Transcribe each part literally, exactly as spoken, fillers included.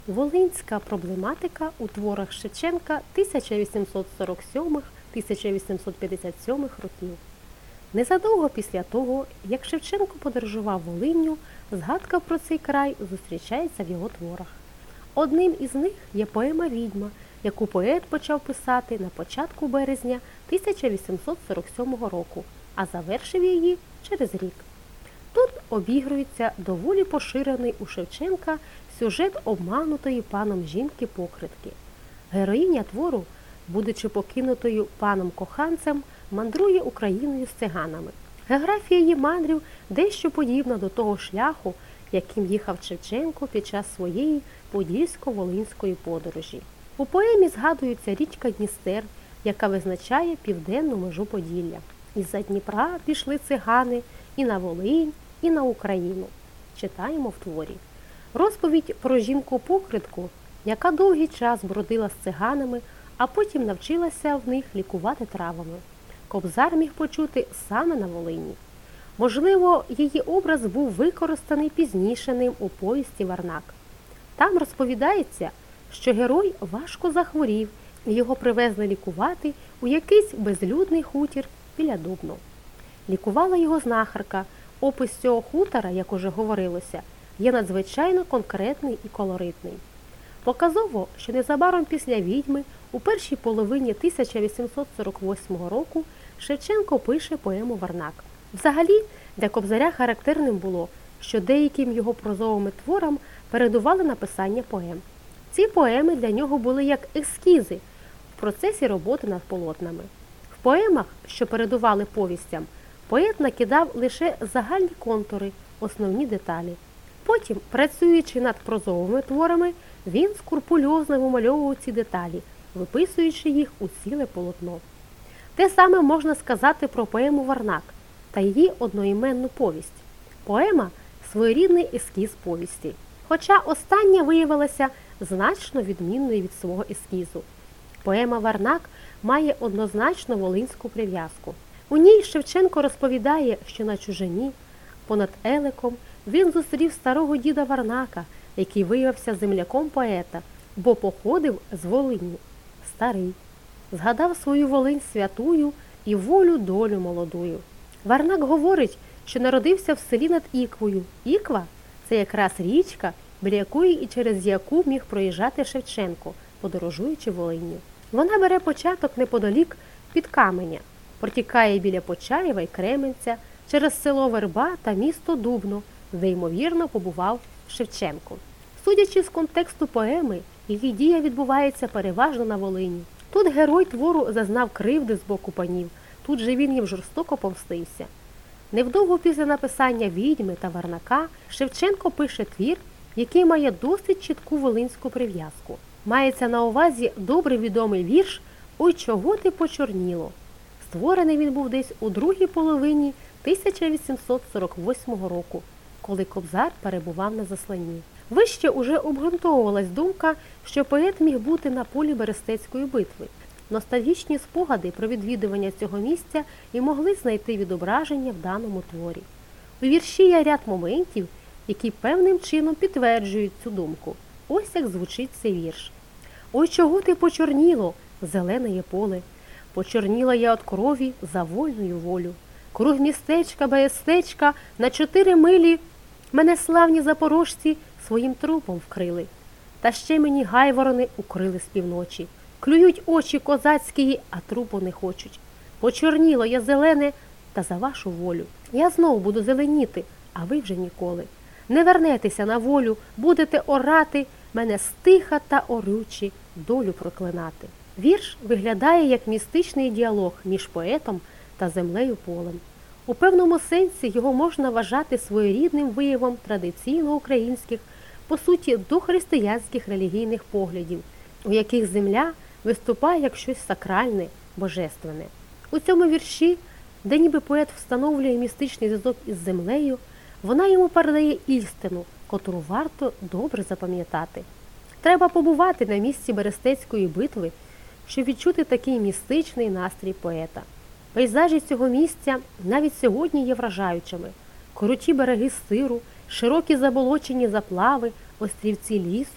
Волинська проблематика у творах Шевченка тисяча вісімсот сорок сьомого - тисяча вісімсот п'ятдесят сьомого років. Незадовго після того, як Шевченко подорожував Волинню, згадка про цей край зустрічається в його творах. Одним із них є поема «Відьма», яку поет почав писати на початку березня тисяча вісімсот сорок сьомого року, а завершив її через рік. Тут обігрується доволі поширений у Шевченка сюжет обманутої паном жінки-покритки. Героїня твору, будучи покинутою паном-коханцем, мандрує Україною з циганами. Географія її мандрів дещо подібна до того шляху, яким їхав Шевченко під час своєї подільсько-волинської подорожі. У поемі згадується річка Дністер, яка визначає південну межу Поділля. Із-за Дніпра пішли цигани і на Волинь, і на Україну. Читаємо в творі. Розповідь про жінку-покритку, яка довгий час бродила з циганами, а потім навчилася в них лікувати травами. Кобзар міг почути саме на Волині. Можливо, її образ був використаний пізніше ним у повісті «Варнак». Там розповідається, що герой важко захворів, і його привезли лікувати у якийсь безлюдний хутір біля Дубно. Лікувала його знахарка. Опис цього хутора, як уже говорилося, є надзвичайно конкретний і колоритний. Показово, що незабаром після «Відьми» у першій половині тисяча вісімсот сорок восьмого року Шевченко пише поему «Варнак». Взагалі, для Кобзаря характерним було, що деяким його прозовим творам передували написання поем. Ці поеми для нього були як ескізи в процесі роботи над полотнами. В поемах, що передували повістям, поет накидав лише загальні контури, основні деталі. Потім, працюючи над прозовими творами, він скрупульозно вимальовував ці деталі, виписуючи їх у ціле полотно. Те саме можна сказати про поему «Варнак» та її одноіменну повість. Поема – своєрідний ескіз повісті, хоча остання виявилася значно відмінною від свого ескізу. Поема «Варнак» має однозначно волинську прив'язку. У ній Шевченко розповідає, що на чужині, понад Елеком, він зустрів старого діда Варнака, який виявився земляком поета, бо походив з Волині. Старий. Згадав свою Волинь святую і волю долю молодую. Варнак говорить, що народився в селі над Іквою. Іква – це якраз річка, біля якої і через яку міг проїжджати Шевченко, подорожуючи Волинню. Вона бере початок неподалік під Каменя, протікає біля Почаєва й Кременця, через село Верба та місто Дубно, де, ймовірно, побував Шевченко. Судячи з контексту поеми, її дія відбувається переважно на Волині. Тут герой твору зазнав кривди з боку панів, тут же він їм жорстоко помстився. Невдовго після написання «Відьми» та «Варнака» Шевченко пише твір, який має досить чітку волинську прив'язку. Мається на увазі добре відомий вірш «Ой, чого ти почорніло?». Створений він був десь у другій половині тисяча вісімсот сорок восьмого року, коли Кобзар перебував на засланні. Вище уже обґрунтовувалась думка, що поет міг бути на полі Берестецької битви. Ностальгічні спогади про відвідування цього місця і могли знайти відображення в даному творі. У вірші є ряд моментів, які певним чином підтверджують цю думку. Ось як звучить цей вірш. «Ой, чого ти почорніло, зелене є поле, почорніла я от крові за вольною волю. Круг містечка, беєстечка, на чотири милі мене славні запорожці своїм трупом вкрили. Та ще мені гайворони укрили з півночі. Клюють очі козацькі, а трупу не хочуть. Почорніло я зелене, та за вашу волю. Я знов буду зеленіти, а ви вже ніколи. Не вернетеся на волю, будете орати, мене стиха та орючі долю проклинати». Вірш виглядає як містичний діалог між поетом та землею полем. У певному сенсі його можна вважати своєрідним виявом традиційно українських, по суті, дохристиянських релігійних поглядів, у яких земля виступає як щось сакральне, божественне. У цьому вірші, де ніби поет встановлює містичний зв'язок із землею, вона йому передає істину, котру варто добре запам'ятати. Треба побувати на місці Берестецької битви, щоб відчути такий містичний настрій поета. Пейзажі цього місця навіть сьогодні є вражаючими. Круті береги Сиру, широкі заболочені заплави, острівці лісу,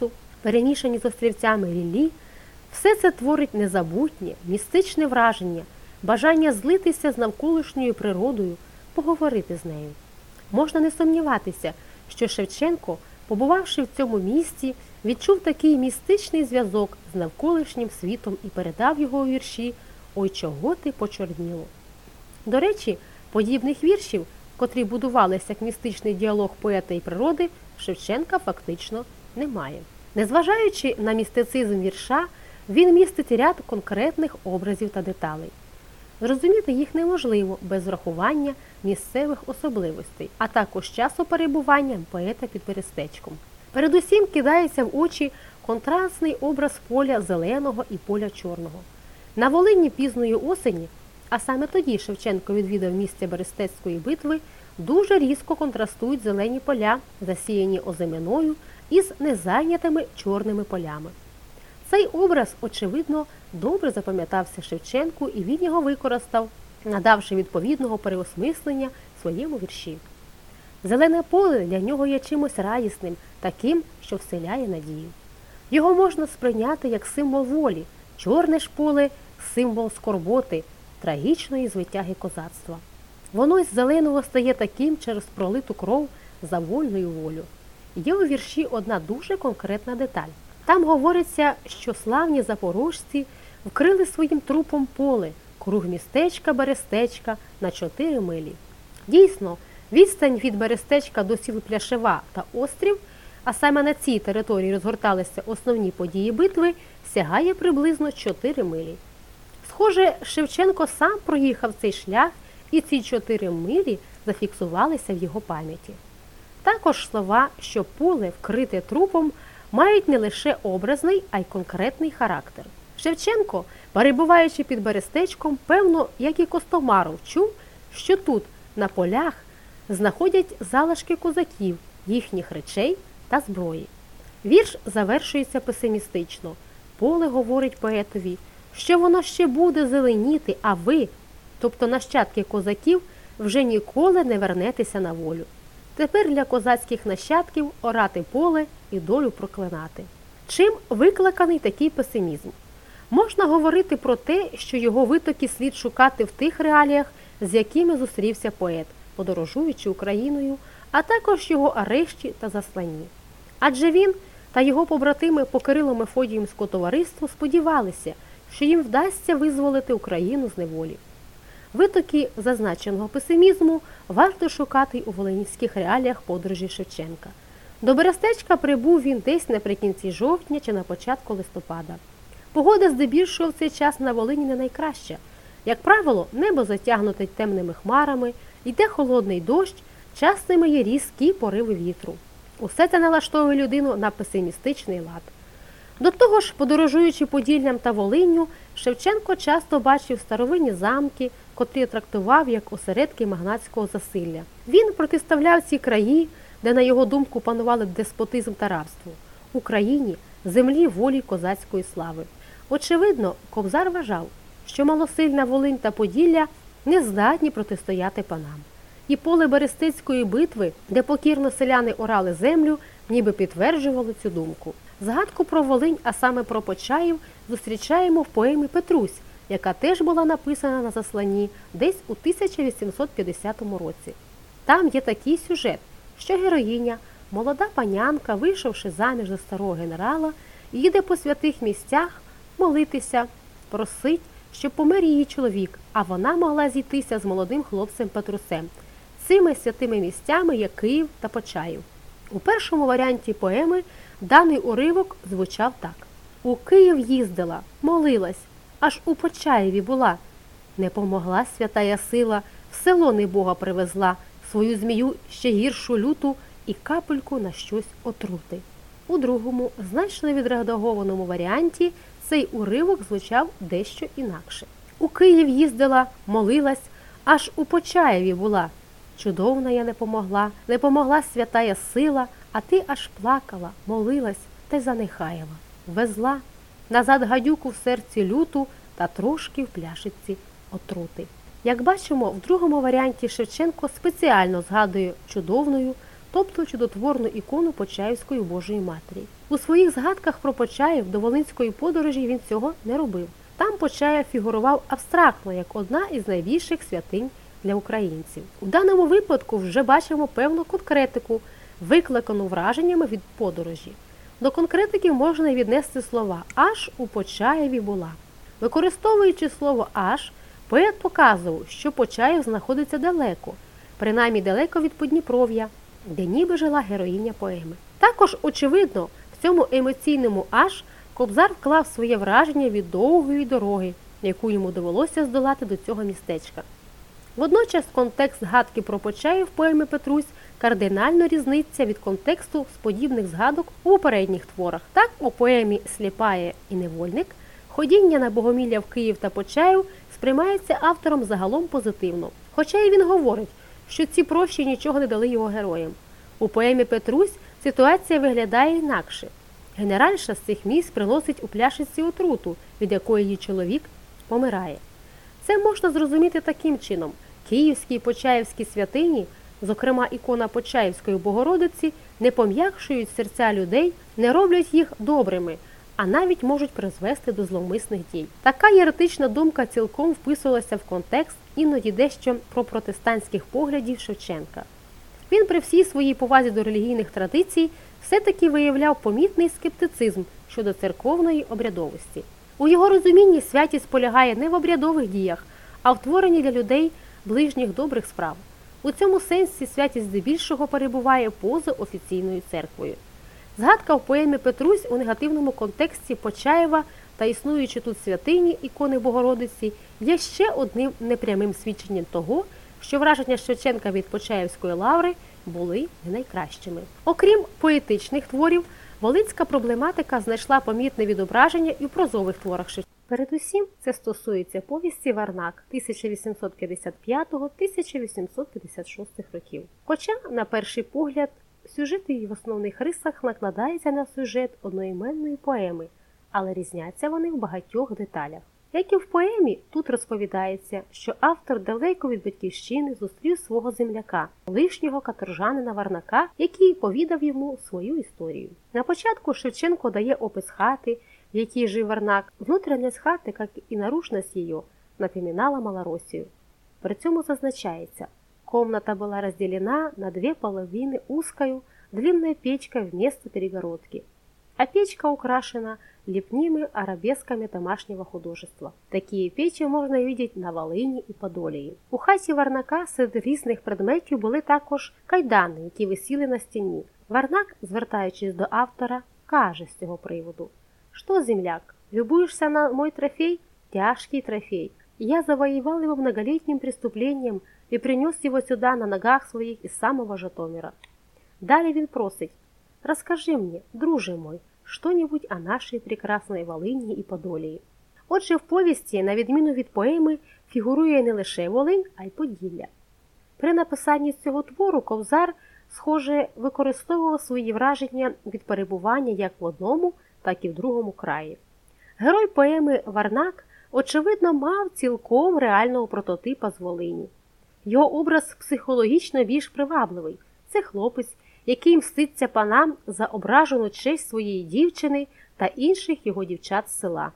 перемішані з острівцями ріллі, все це творить незабутнє, містичне враження, бажання злитися з навколишньою природою, поговорити з нею. Можна не сумніватися, що Шевченко, побувавши в цьому місті, відчув такий містичний зв'язок з навколишнім світом і передав його у вірші «Ой, чого ти почорніло». До речі, подібних віршів, котрі будувалися як містичний діалог поета і природи, Шевченка фактично немає. Незважаючи на містицизм вірша, він містить ряд конкретних образів та деталей. Зрозуміти їх неможливо без врахування місцевих особливостей, а також часу перебування поета під Берестечком. Передусім кидається в очі контрастний образ поля зеленого і поля чорного. На Волині пізної осені, а саме тоді Шевченко відвідав місце Берестецької битви, дуже різко контрастують зелені поля, засіяні озиминою, із незайнятими чорними полями. Цей образ, очевидно, добре запам'ятався Шевченку, і він його використав, надавши відповідного переосмислення своєму вірші. Зелене поле для нього є чимось радісним, таким, що вселяє надію. Його можна сприйняти як символ волі, чорне ж поле – символ скорботи, трагічної звитяги козацтва. Воно із зеленого стає таким через пролиту кров за вольну волю. Є у вірші одна дуже конкретна деталь. Там говориться, що славні запорожці вкрили своїм трупом поле, круг містечка Берестечка на чотири милі. Дійсно, відстань від Берестечка до сіл Пляшева та Острів, а саме на цій території розгорталися основні події битви, сягає приблизно чотири милі. Схоже, Шевченко сам проїхав цей шлях, і ці чотири милі зафіксувалися в його пам'яті. Також слова, що поле вкрите трупом, мають не лише образний, а й конкретний характер. Шевченко, перебуваючи під Берестечком, певно, як і Костомаров, чув, що тут, на полях, знаходять залишки козаків, їхніх речей та зброї. Вірш завершується песимістично. Поле говорить поетові, що воно ще буде зеленіти, а ви, тобто нащадки козаків, вже ніколи не вернетеся на волю. Тепер для козацьких нащадків орати поле і долю проклинати. Чим викликаний такий песимізм? Можна говорити про те, що його витоки слід шукати в тих реаліях, з якими зустрівся поет, подорожуючи Україною, а також його арешті та засланні. Адже він та його побратими по Кирило-Мефодіївському товариству сподівалися, що їм вдасться визволити Україну з неволі. Витоки зазначеного песимізму варто шукати у волинських реаліях подорожі Шевченка. До Берестечка прибув він десь наприкінці жовтня чи на початку листопада. Погода здебільшого в цей час на Волині не найкраща. Як правило, небо затягнуте темними хмарами, йде холодний дощ, частими є різкі пориви вітру. Усе це налаштовує людину на песимістичний лад. До того ж, подорожуючи Поділлям та Волинню, Шевченко часто бачив старовинні замки, котрі трактував як осередки магнатського засилля. Він протиставляв ці краї, де, на його думку, панували деспотизм та рабство, Україні, землі волі козацької слави. Очевидно, Кобзар вважав, що малосильна Волинь та Поділля не здатні протистояти панам. І поле Берестецької битви, де покірно селяни орали землю, ніби підтверджувало цю думку. Згадку про Волинь, а саме про Почаїв, зустрічаємо в поемі «Петрусь», яка теж була написана на засланні десь у тисяча вісімсот п'ятдесятому році. Там є такий сюжет, що героїня, молода панянка, вийшовши заміж за старого генерала, їде по святих місцях молитися, просить, щоб помер її чоловік, а вона могла зійтися з молодим хлопцем Петрусем. Цими святими місцями є Київ та Почаїв. У першому варіанті поеми даний уривок звучав так. «У Київ їздила, молилась, аж у Почаєві була. Не помогла святая сила, в село небога привезла, свою змію ще гіршу люту і капельку на щось отрути». У другому, значно відредагованому варіанті, цей уривок звучав дещо інакше. «У Київ їздила, молилась, аж у Почаєві була. Чудовна я не помогла, не помогла святая сила, а ти аж плакала, молилась та й занехаяла. Везла назад гадюку в серці люту та трошки в пляшиці отрути». Як бачимо, в другому варіанті Шевченко спеціально згадує чудовною, тобто чудотворну ікону Почаївської Божої Матері. У У своїх згадках про Почаїв до Волинської подорожі він цього не робив. Там Почаїв фігурував абстрактно, як одна із найбільших святинь для українців. У даному випадку вже бачимо певну конкретику, викликану враженнями від подорожі. До конкретики можна віднести слова «аж у Почаєві була». Використовуючи слово «аж», поет показував, що Почаїв знаходиться далеко, принаймні далеко від Подніпров'я, де ніби жила героїня поеми. Також, очевидно, в цьому емоційному «аж» Кобзар вклав своє враження від довгої дороги, яку йому довелося здолати до цього містечка. Водночас контекст згадки про Почаїв в поемі «Петрусь» кардинально різниться від контексту з подібних згадок у попередніх творах. Так, у поемі «Сліпає і невольник» ходіння на богомілля в Київ та Почаїв сприймається автором загалом позитивно. Хоча і він говорить, що ці прощі нічого не дали його героям. У поемі «Петрусь» ситуація виглядає інакше. Генеральша з цих місць приносить у пляшиці отруту, від якої її чоловік помирає. Це можна зрозуміти таким чином. Київські і почаївські святині, зокрема ікона Почаївської Богородиці, не пом'якшують серця людей, не роблять їх добрими, а навіть можуть призвести до зловмисних дій. Така єретична думка цілком вписувалася в контекст іноді дещо пропротестантських поглядів Шевченка. Він при всій своїй повазі до релігійних традицій все-таки виявляв помітний скептицизм щодо церковної обрядовості. У його розумінні святість полягає не в обрядових діях, а в творенні для людей ближніх добрих справ. У цьому сенсі святість здебільшого перебуває поза офіційною церквою. Згадка в поемі «Петрусь» у негативному контексті Почаєва та існуючі тут святині ікони Богородиці є ще одним непрямим свідченням того, що враження Шевченка від Почаївської лаври були не найкращими. Окрім поетичних творів, волинська проблематика знайшла помітне відображення і в прозових творах Шевченка. Передусім, це стосується повісті «Варнак» тисяча вісімсот п'ятдесят п'ятого - тисяча вісімсот п'ятдесят шостого років. Хоча, на перший погляд, сюжет її в основних рисах накладається на сюжет одноіменної поеми, але різняться вони в багатьох деталях. Як і в поемі, тут розповідається, що автор далеко від батьківщини зустрів свого земляка, колишнього каторжанина Варнака, який повідав йому свою історію. На початку Шевченко дає опис хати, в якій жив Варнак. Внутрішність хати, як і наружність її, напоминала Малороссию. При цьому зазначається, комната была разделена на две половины узкою, длинной печкой вместо перегородки, а печка украшена лепними арабесками домашнего художества. Такі печі можна видіти на Волині і Подолії. У хаті Варнака серед різних предметів були також кайдани, які висіли на стіні. Варнак, звертаючись до автора, каже з цього приводу: «Що, земляк, любуєшся на мой трофей? Тяжкий трофей. Я завоевал его многолетним преступлением и принес его сюда на ногах своих из самого Житомира». Далі він просить: «Розкажи мені, друже мой, що-небудь о нашій прекрасної Волині і Подолії». Отже, в повісті, на відміну від поеми, фігурує не лише Волинь, а й Поділля. При написанні цього твору Кобзар, схоже, використовував свої враження від перебування як в одному, так і в другому краї. Герой поеми Варнак, очевидно, мав цілком реального прототипа з Волині. Його образ психологічно більш привабливий. Це хлопець, який мститься панам за ображену честь своєї дівчини та інших його дівчат з села.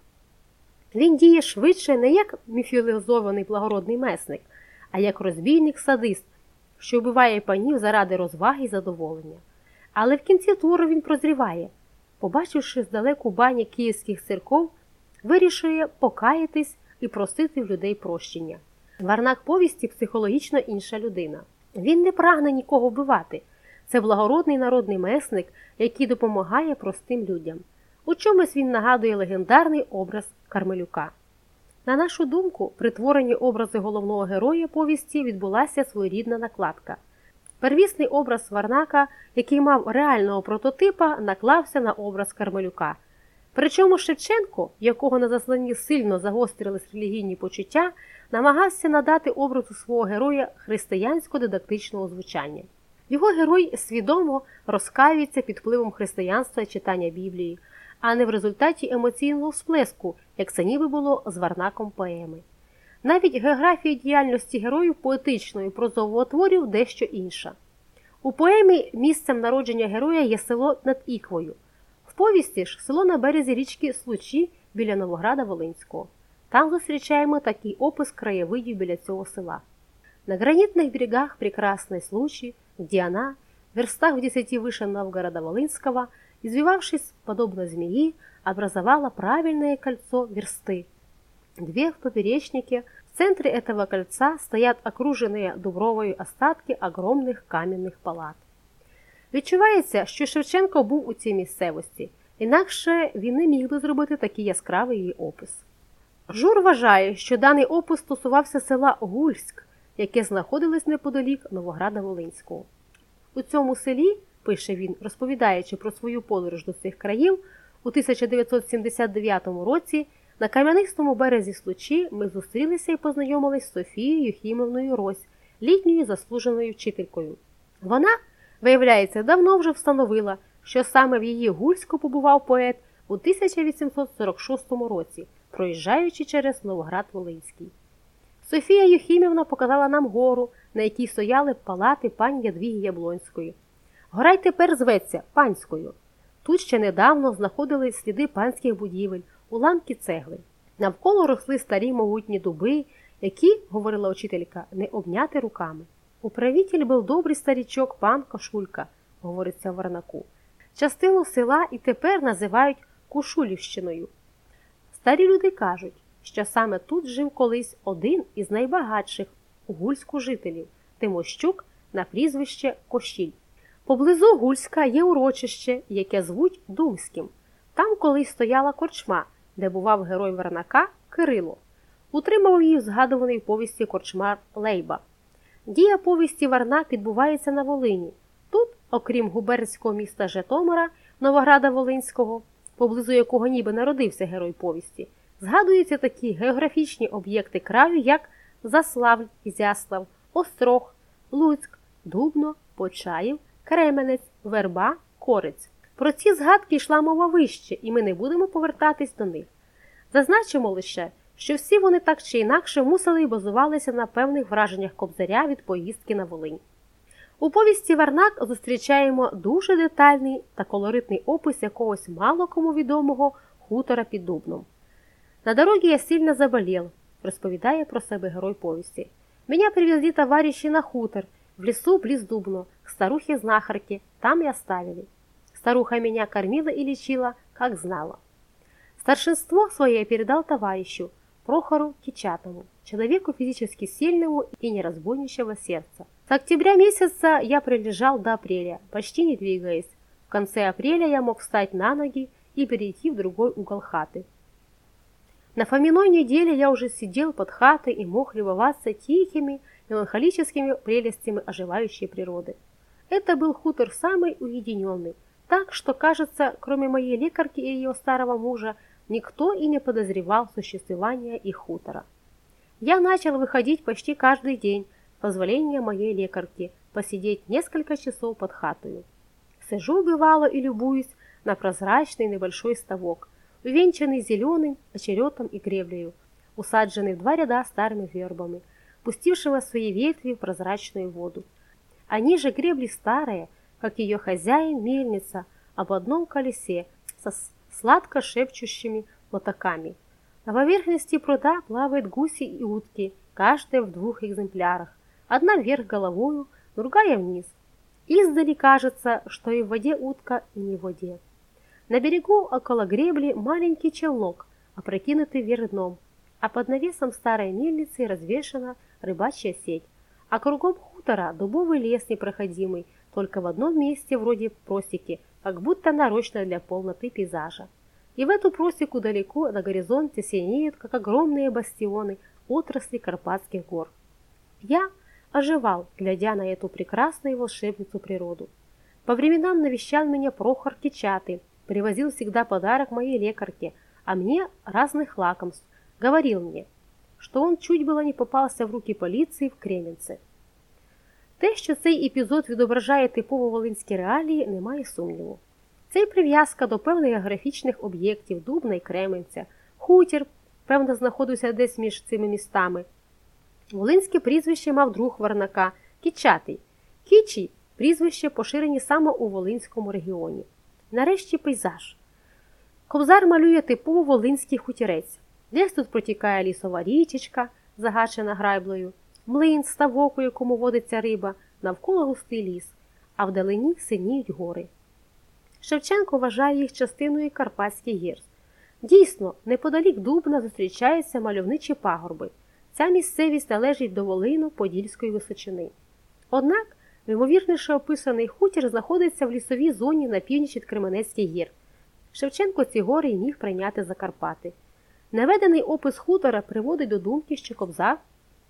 Він діє швидше не як міфілізований благородний месник, а як розбійник-садист, що вбиває панів заради розваги і задоволення. Але в кінці твору він прозріває. Побачивши здалеку бані київських церков, вирішує покаятись і просити в людей прощення. Варнак повісті психологічно інша людина. Він не прагне нікого вбивати. Це благородний народний месник, який допомагає простим людям. У чомусь він нагадує легендарний образ Кармелюка. На нашу думку, при творенні образу головного героя повісті відбулася своєрідна накладка. Первісний образ Варнака, який мав реального прототипа, наклався на образ Кармелюка. Причому Шевченко, якого на засланні сильно загострились релігійні почуття, намагався надати образу свого героя християнсько-дидактичного звучання. Його герой свідомо розкаюється під впливом християнства і читання Біблії, а не в результаті емоційного всплеску, як це ніби було з Варнаком поеми. Навіть географія діяльності героїв поетичного і прозового творів дещо інша. У поемі місцем народження героя є село над Іквою. В повісті ж село на березі річки Случі біля Новограда Волинського. Там зустрічаємо такий опис краєвидів біля цього села. На гранитных берегах прекрасной Случи, где она, в верстах в десяти выше Новгорода Волынского, извивавшись подобно змеи, образовала правильное кольцо версты. Две в поперечнике, в центре этого кольца стоят окруженные дубровою остатки огромних кам'яних палат. Відчувається, що Шевченко був у цій місцевості, інакше він не міг би зробити такий яскравий її опис. Жур вважає, що даний опис стосувався села Гульськ, яке знаходилось неподалік Новограда Волинського. У цьому селі, пише він, розповідаючи про свою подорож до цих країв, у тисяча дев'ятсот сімдесят дев'ятому році на кам'янистому березі Случі ми зустрілися і познайомились з Софією Юхімівною Рось, літньою заслуженою вчителькою. Вона, виявляється, давно вже встановила, що саме в її Гульську побував поет у тисяча вісімсот сорок шостому році, проїжджаючи через Новоград Волинський. Софія Юхімівна показала нам гору, на якій стояли палати пані Ядвіги Яблонської. Гора й тепер зветься Панською. Тут ще недавно знаходили сліди панських будівель, уламки цегли. Навколо росли старі могутні дуби, які, говорила учителька, не обняти руками. Управитель був добрий старічок пан Кошулька, говориться в Варнаку. Частину села і тепер називають Кушулівщиною. Старі люди кажуть, що саме тут жив колись один із найбагатших у Гульську жителів – Тимощук на прізвище Кошіль. Поблизу Гульська є урочище, яке звуть Думським. Там колись стояла корчма, де бував герой Варнака Кирило. Утримав її згадуваний в повісті корчмар Лейба. Дія повісті Варнак відбувається на Волині. Тут, окрім губернського міста Житомира, Новограда Волинського, поблизу якого ніби народився герой повісті, згадуються такі географічні об'єкти краю, як Заславль, Ізяслав, Острог, Луцьк, Дубно, Почаїв, Кременець, Верба, Корець. Про ці згадки йшла мова вище, і ми не будемо повертатись до них. Зазначимо лише, що всі вони так чи інакше мусили і базувалися на певних враженнях Кобзаря від поїздки на Волинь. У повісті Варнак зустрічаємо дуже детальний та колоритний опис якогось мало кому відомого хутора під Дубном. «На дороге я сильно заболел», розповідає про себе герой повісті. «Меня привезли товарищи на хутор, в лесу близ Дубно, к старухе-знахарке, там и оставили. Старуха меня кормила и лечила, как знала». Старшинство свое передал товарищу, Прохору Кичатову, человеку физически сильному и неразбойничьего сердца. С октября месяца я пролежал до апреля, почти не двигаясь. В конце апреля я мог встать на ноги и перейти в другой угол хаты. На Фоминой неделе я уже сидел под хатой и мог любоваться тихими, меланхолическими прелестями оживающей природы. Это был хутор самый уединенный, так что, кажется, кроме моей лекарки и ее старого мужа, никто и не подозревал существования их хутора. Я начал выходить почти каждый день, с позволения моей лекарки, посидеть несколько часов под хатою. Сижу, бывало, и любуюсь на прозрачный небольшой ставок, увенчанный зеленым очеретом и греблею, усадженный в два ряда старыми вербами, пустившего свои ветви в прозрачную воду. Они же гребли старые, как ее хозяин мельница, об одном колесе со сладко шепчущими лотоками. На поверхности пруда плавают гуси и утки, каждая в двух экземплярах, одна вверх головою, другая вниз. Издали кажется, что и в воде утка, и не в воде. На берегу около гребли маленький челнок, опрокинутый вверх дном, а под навесом старой мельницы развешана рыбачья сеть, а кругом хутора дубовый лес непроходимый, только в одном месте вроде просеки, как будто нарочно для полноты пейзажа. И в эту просеку далеко на горизонте синеют, как огромные бастионы, отрасли Карпатских гор. Я оживал, глядя на эту прекрасную волшебницу природу. По временам навещал меня Прохор Кичатый, привозил всегда подарок моей лекарке, а мне разных лакомств, говорил мне, що он чуть було не попався в руки поліції в Кременці. Те, що цей епізод відображає типово волинські реалії, немає сумніву. Це й прив'язка до певних географічних об'єктів Дубна і Кременця. Хутір, певно, знаходився десь між цими містами. Волинське прізвище мав друг Варнака – Кичатий. Кічі – прізвище поширені саме у Волинському регіоні. Нарешті пейзаж. Кобзар малює типово волинський хутірець. Десь тут протікає лісова річечка, загачена грайблею, млин, ставок, у якому водиться риба, навколо густий ліс, а вдалині синіють гори. Шевченко вважає їх частиною Карпатських гір. Дійсно, неподалік Дубна зустрічаються мальовничі пагорби. Ця місцевість належить до Волино-Подільської височини. Однак, ймовірніше описаний хутір знаходиться в лісовій зоні на північ від Кременецьких гір. Шевченко ці гори й міг прийняти за Карпати. Наведений опис хутора приводить до думки, що Кобзар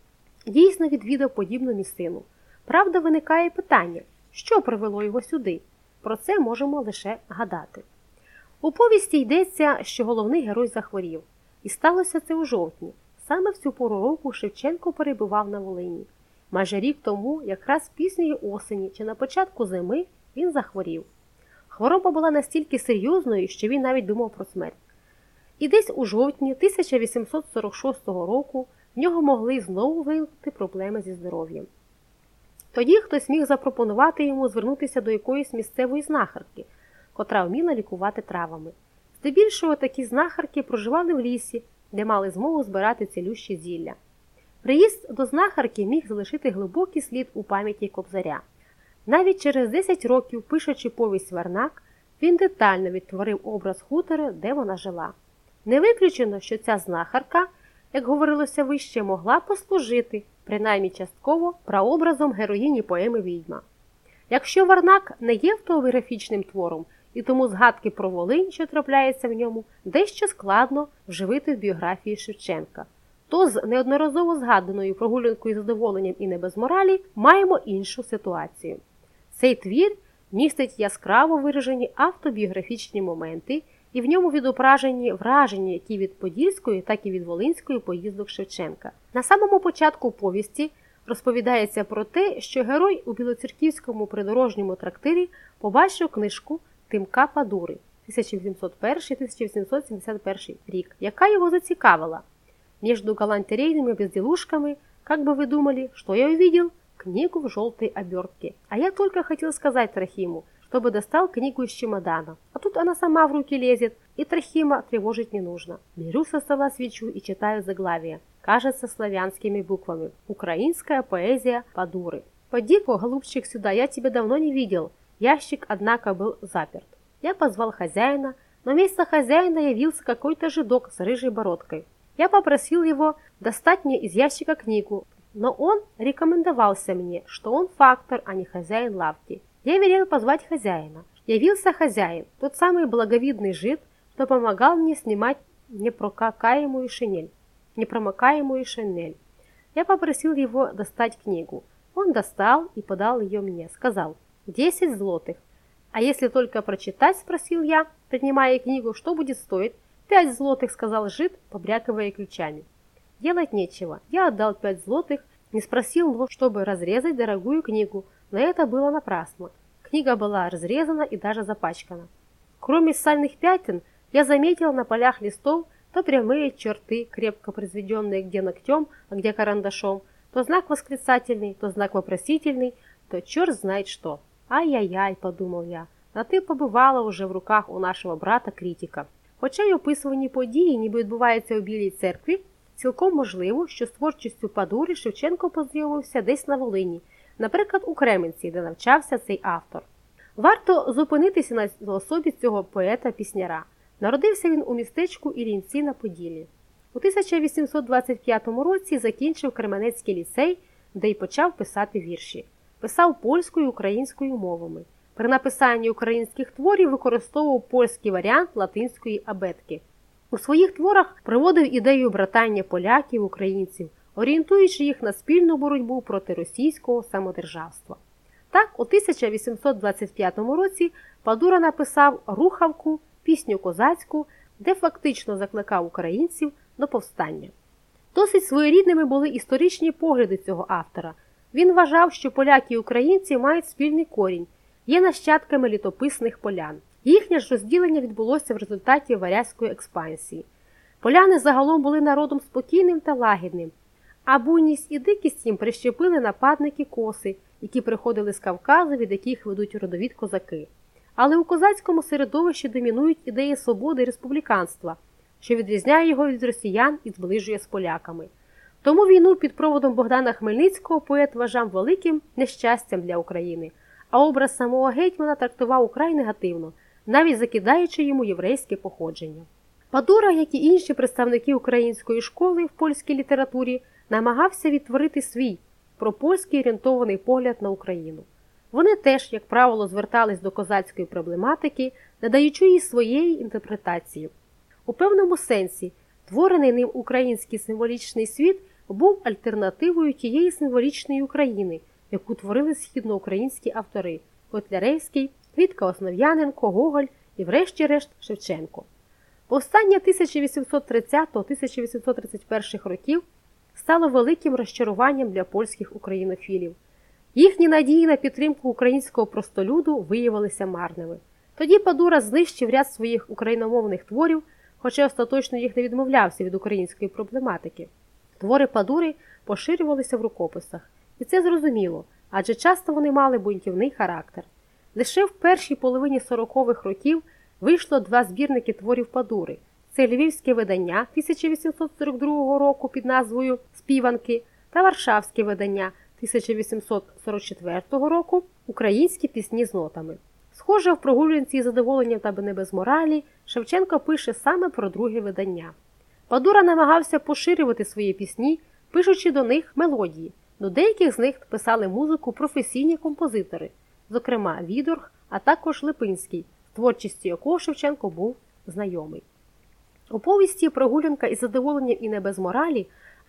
дійсно відвідав подібну місцину. Правда, виникає питання, що привело його сюди? Про це можемо лише гадати. У повісті йдеться, що головний герой захворів. І сталося це у жовтні. Саме в цю пору року Шевченко перебував на Волині. Майже рік тому, якраз пізньої осені чи на початку зими, він захворів. Хвороба була настільки серйозною, що він навіть думав про смерть. І десь у жовтні тисяча вісімсот сорок шостого року в нього могли знову виникнути проблеми зі здоров'ям. Тоді хтось міг запропонувати йому звернутися до якоїсь місцевої знахарки, котра вміла лікувати травами. Здебільшого такі знахарки проживали в лісі, де мали змогу збирати цілющі зілля. Приїзд до знахарки міг залишити глибокий слід у пам'яті Кобзаря. Навіть через десять років, пишучи повість «Варнак», він детально відтворив образ хутора, де вона жила. Не виключено, що ця знахарка, як говорилося вище, могла послужити, принаймні частково, прообразом героїні поеми «Відьма». Якщо «Варнак» не є автобіографічним твором, і тому згадки про Волинь, що трапляється в ньому, дещо складно вживити в біографії Шевченка, то з неодноразово згаданою прогулянкою з задоволенням і не без моралі маємо іншу ситуацію. Цей твір містить яскраво виражені автобіографічні моменти, і в ньому відображені враження, які від подільської, так і від волинської поїздок Шевченка. На самому початку повісті розповідається про те, що герой у Білоцерківському придорожньому трактирі побачив книжку Тимка Падури тисяча вісімсот перший - тисяча вісімсот сімдесят перший рік, яка його зацікавила. Между галантерейными безделушками, как бы вы думали, что я увидел? Книгу в желтой обертке. А я только хотел сказать Трохиму, чтобы достал книгу из чемодана. А тут она сама в руки лезет, и Трохима тревожить не нужно. Беру со стола свечу и читаю заглавие. Кажется, славянскими буквами. Украинская поэзия Падуры. Поди-ка, голубчик, сюда, я тебя давно не видел. Ящик, однако, был заперт. Я позвал хозяина, но вместо хозяина явился какой-то жидок с рыжей бородкой. Я попросил его достать мне из ящика книгу, но он рекомендовался мне, что он фактор, а не хозяин лавки. Я велел позвать хозяина. Явился хозяин, тот самый благовидный жид, что помогал мне снимать непрокакаемую шинель. непромокаемую шинель. Я попросил его достать книгу. Он достал и подал ее мне. Сказал: «Десять злотых. А если только прочитать?» – спросил я, поднимая книгу. «Что будет стоить?» «Пять злотых», – сказал жид, побрякивая ключами. Делать нечего. Я отдал пять злотых, не спросил его, чтобы разрезать дорогую книгу, но это было напрасно. Книга была разрезана и даже запачкана. Кроме сальных пятен, я заметил на полях листов то прямые черты, крепко произведенные где ногтем, а где карандашом, то знак восклицательный, то знак вопросительный, то черт знает что. «Ай-яй-яй», – подумал я, – «а ти побувала уже в руках у нашого брата-критика». Хоча й описувані події ніби відбуваються у Білій церкві, цілком можливо, що з творчістю Падури Шевченко познайомився десь на Волині, наприклад, у Кременці, де навчався цей автор. Варто зупинитися на особі цього поета-пісняра. Народився він у містечку Іллінці на Поділлі. У тисяча вісімсот двадцять п'ятому році закінчив Кременецький ліцей, де й почав писати вірші. Писав польською і українською мовами. При написанні українських творів використовував польський варіант латинської абетки. У своїх творах приводив ідею братання поляків, українців, орієнтуючи їх на спільну боротьбу проти російського самодержавства. Так, у тисяча вісімсот двадцять п'ятому році Падура написав «Рухавку», пісню козацьку, де фактично закликав українців до повстання. Досить своєрідними були історичні погляди цього автора. Він вважав, що поляки і українці мають спільний корінь, є нащадками літописних полян. Їхнє ж розділення відбулося в результаті варязької експансії. Поляни загалом були народом спокійним та лагідним, а буйність і дикість їм прищепили нападники коси, які приходили з Кавказу, від яких ведуть родовід козаки. Але у козацькому середовищі домінують ідеї свободи і республіканства, що відрізняє його від росіян і зближує з поляками. Тому війну під проводом Богдана Хмельницького поет вважав великим нещастям для України, а образ самого гетьмана трактував украй негативно, навіть закидаючи йому єврейське походження. Бадура, як і інші представники української школи в польській літературі, намагався відтворити свій пропольський орієнтований погляд на Україну. Вони теж, як правило, звертались до козацької проблематики, надаючи їй своєї інтерпретації. У певному сенсі, творений ним український символічний світ був альтернативою тієї символічної України, яку творили східноукраїнські автори – Котляревський, Квітка Основ'яненко, Гоголь і врешті-решт Шевченко. Повстання тисяча вісімсот тридцятого - тисяча вісімсот тридцять першого років стало великим розчаруванням для польських українофілів. Їхні надії на підтримку українського простолюду виявилися марними. Тоді Бадура знищив ряд своїх україномовних творів, хоча остаточно їх не відмовлявся від української проблематики. Твори Бадури поширювалися в рукописах. І це зрозуміло, адже часто вони мали бунтівний характер. Лише в першій половині сорокових років вийшло два збірники творів Бадури. Це львівське видання тисяча вісімсот сорок другого року під назвою «Співанки» та варшавське видання тисяча вісімсот сорок четвертого року «Українські пісні з нотами». Схоже, в прогулянці із задоволенням та не без моралі Шевченко пише саме про друге видання. Бадура намагався поширювати свої пісні, пишучи до них мелодії. До деяких з них писали музику професійні композитори, зокрема Відорг, а також Липинський, з творчістю якого Шевченко був знайомий. У повісті «Прогулянка із задоволенням і не без моралі»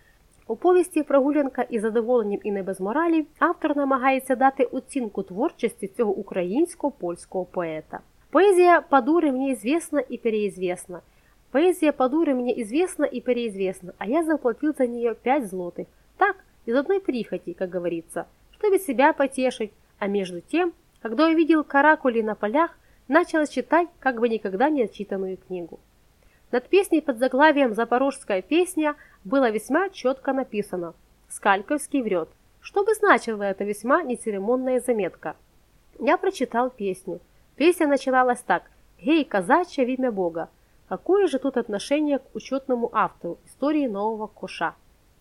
У повісті «Прогулянка із задоволенням і не без моралі» автор намагається дати оцінку творчості цього українсько-польського поета. Поезія Бадури мені известна і переізвісна. Поезія Бадури мені известна і переизвестна, а я заплатил за нее пять злотых. Так, из одной прихоти, как говорится, чтобы себя потешить, а между тем, когда увидел каракули на полях, начал читать как бы никогда не отчитанную книгу. Над песней под заглавием «Запорожская песня» было весьма четко написано «Скальковский врет». Что бы значила эта весьма нецеремонная заметка? Я прочитал песню. Песня начиналась так: «Гей, казачья, в имя Бога». Какое же тут отношение к учетному автору истории нового коша?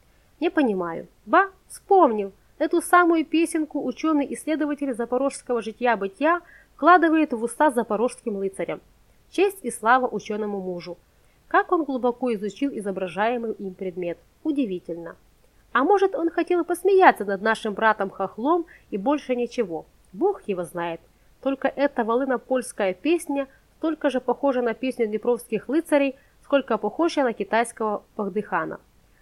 Не понимаю. Ба, вспомнил. Эту самую песенку ученый-исследователь запорожского житья-бытия вкладывает в уста запорожским рыцарям. Честь и слава ученому мужу. Как он глубоко изучил изображаемый им предмет. Удивительно. А может, он хотел посмеяться над нашим братом-хохлом и больше ничего. Бог его знает. Только эта волынопольская песня столько же похожа на песню дніпровських лицарей, сколько похожа на китайського Пахдихана.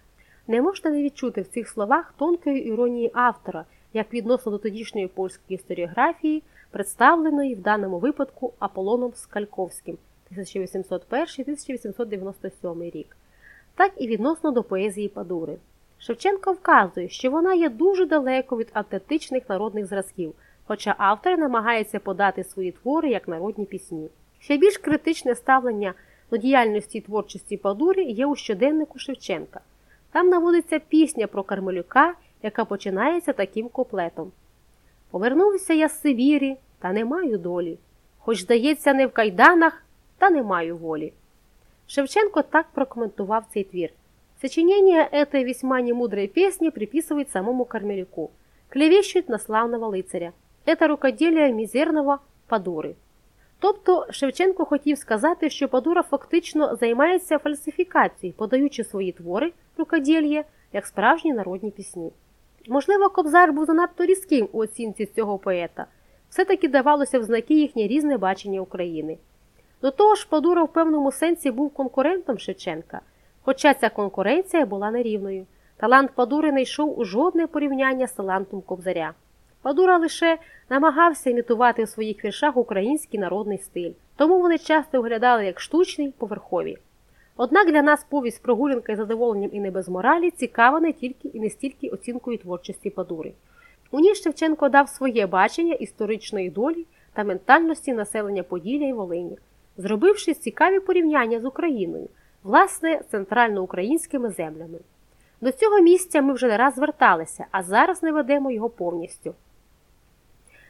Не можна не відчути в цих словах тонкої іронії автора, як відносно до тодішньої польської історіографії, представленої в даному випадку Аполлоном Скальковським тисяча вісімсот перший - тисяча вісімсот дев'яносто сьомий рік, так і відносно до поезії Бадури. Шевченко вказує, що вона є дуже далеко від автентичних народних зразків, хоча автор намагається подати свої твори як народні пісні. Ще більш критичне ставлення до діяльності і творчості Бадури є у щоденнику Шевченка. Там наводиться пісня про Кармелюка, яка починається таким куплетом. «Повернувся я з Сибірі, та не маю долі. Хоч, здається, не в кайданах, та не маю волі». Шевченко так прокоментував цей твір. Сочинение этой весьма немудрой песни приписывает самому Кармелюку. Клевещут на славного лицаря. Это рукоделие мізерного Бадури. Тобто Шевченко хотів сказати, що Бадура фактично займається фальсифікацією, подаючи свої твори, рукоділля, як справжні народні пісні. Можливо, Кобзар був занадто різким у оцінці цього поета. Все-таки давалося в знаки їхнє різне бачення України. До того ж, Бадура в певному сенсі був конкурентом Шевченка, хоча ця конкуренція була нерівною. Талант Бадури не йшов у жодне порівняння з талантом Кобзаря. Бадура лише намагався імітувати у своїх віршах український народний стиль, тому вони часто виглядали як штучні, поверхові. Однак для нас повість «Прогулянка із задоволенням і не без моралі» цікава не тільки і не стільки оцінкою творчості Бадури. У ній Шевченко дав своє бачення історичної долі та ментальності населення Поділля і Волині, зробивши цікаві порівняння з Україною, власне, центральноукраїнськими землями. До цього місця ми вже не раз зверталися, а зараз не ведемо його повністю.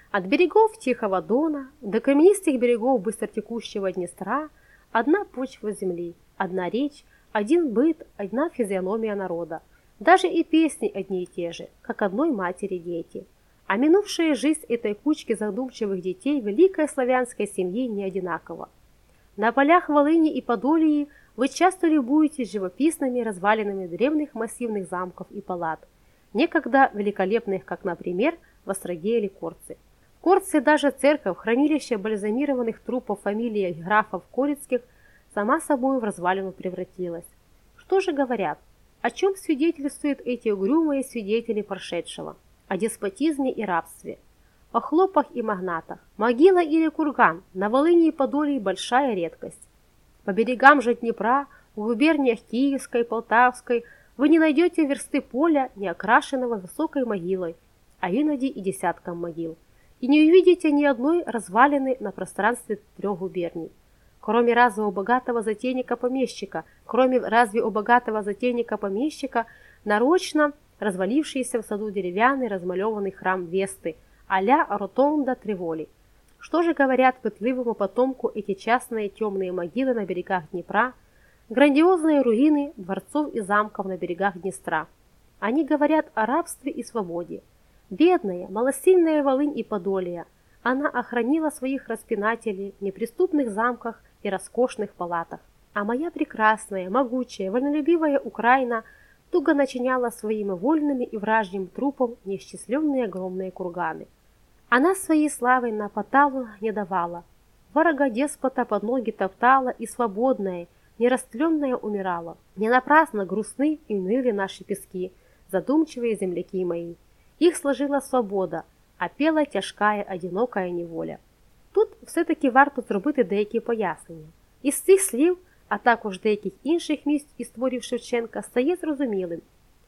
От берегов Тихого Дона до каменистых берегов быстротекущего Днестра одна почва земли, одна речь, один быт, одна физиономия народа. Даже и песни одни и те же, как одной матери дети. А минувшая жизнь этой кучки задумчивых детей великой славянской семьи не одинакова. На полях Волыни и Подолии вы часто любуетесь живописными развалинами древних массивных замков и палат, некогда великолепных, как, например, в Остроге или Корце. В Корце даже церковь, хранилище бальзамированных трупов фамилии графов Корицких, сама собой в развалину превратилась. Что же говорят? О чем свидетельствуют эти угрюмые свидетели прошедшего? О деспотизме и рабстве, о хлопах и магнатах. Могила или курган на Волыни и Подолии большая редкость. По берегам же Днепра, в губерниях Киевской, Полтавской, вы не найдете версты поля, не окрашенного высокой могилой, а иногда и десятком могил, и не увидите ни одной развалины на пространстве трех губерний. Кроме разве у богатого затейника-помещика, кроме разве у богатого затейника-помещика, нарочно развалившийся в саду деревянный размалеванный храм Весты, а-ля Ротонда Треволи. Что же говорят пытливому потомку эти частные темные могилы на берегах Днепра, грандиозные руины дворцов и замков на берегах Днестра? Они говорят о рабстве и свободе. Бедная, малосильная Волынь и Подолия, она охранила своих распинателей в неприступных замках и роскошных палатах. А моя прекрасная, могучая, вольнолюбивая Украина туго начиняла своими вольными и вражьим трупом неисчисленные огромные курганы. Она своей славой на поталу не давала, врага деспота под ноги топтала, и свободная, нерастленная умирала. Не напрасно грустны и ныли наши пески, задумчивые земляки мои. Их сложила свобода, а пела тяжкая, одинокая неволя. Тут все-таки варто зробити деякі пояснення. Із цих слів, а також деяких інших місць із творів Шевченка, стає зрозумілим,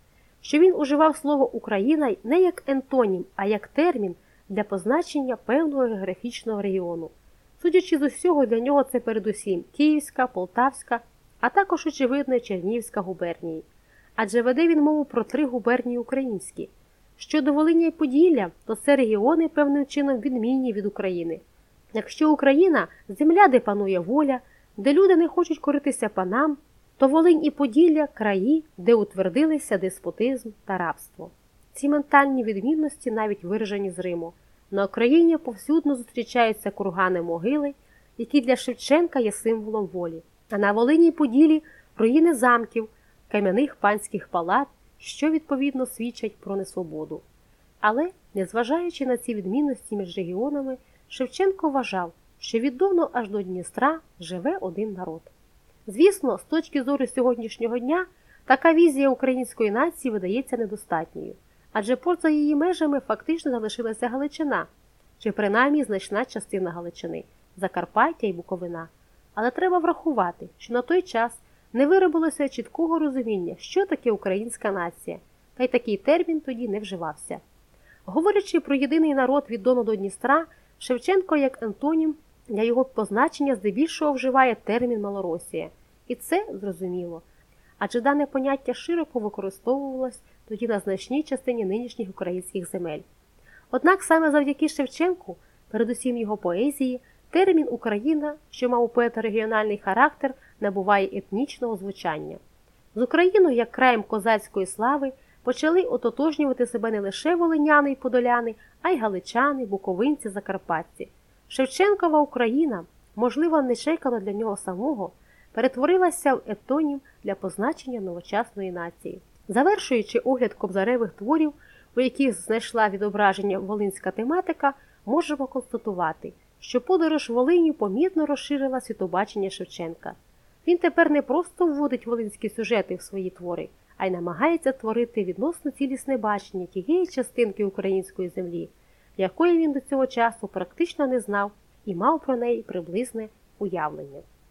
що він уживав слово «Україна» не як ентонім, а як термін для позначення певного географічного регіону. Судячи з усього, для нього це передусім Київська, Полтавська, а також, очевидно, Чернігівська губернії. Адже веде він мову про три губернії українські. Щодо Волині і Поділля, то це регіони певним чином відмінні від України. Якщо Україна – земля, де панує воля, де люди не хочуть коритися панам, то Волинь і Поділля – краї, де утвердилися деспотизм та рабство. Ці ментальні відмінності навіть виражені з Риму. На Україні повсюдно зустрічаються кургани могили, які для Шевченка є символом волі. А на Волині і Поділлі – руїни замків, кам'яних панських палат, що відповідно свідчать про несвободу. Але, незважаючи на ці відмінності між регіонами, Шевченко вважав, що від Дону аж до Дністра живе один народ. Звісно, з точки зору сьогоднішнього дня, така візія української нації видається недостатньою, адже поза її межами фактично залишилася Галичина, чи принаймні значна частина Галичини, Закарпаття і Буковина. Але треба врахувати, що на той час не виробилося чіткого розуміння, що таке українська нація, та й такий термін тоді не вживався. Говорячи про єдиний народ від Дону до Дністра, Шевченко як ентонім для його позначення здебільшого вживає термін «Малоросія». І це зрозуміло, адже дане поняття широко використовувалось тоді на значній частині нинішніх українських земель. Однак саме завдяки Шевченку, передусім його поезії, термін «Україна», що мав у поета регіональний характер, набуває етнічного звучання. З Україною, як краєм козацької слави, почали ототожнювати себе не лише волиняни й подоляни, а й галичани, буковинці, закарпатці. Шевченкова Україна, можливо, нечекано для нього самого, перетворилася в етонім для позначення новочасної нації. Завершуючи огляд кобзаревих творів, у яких знайшла відображення волинська тематика, можемо констатувати, що подорож Волинню помітно розширила світобачення Шевченка. Він тепер не просто вводить волинські сюжети в свої твори, а й намагається творити відносно цілісне бачення тієї частинки української землі, якої він до цього часу практично не знав і мав про неї приблизне уявлення.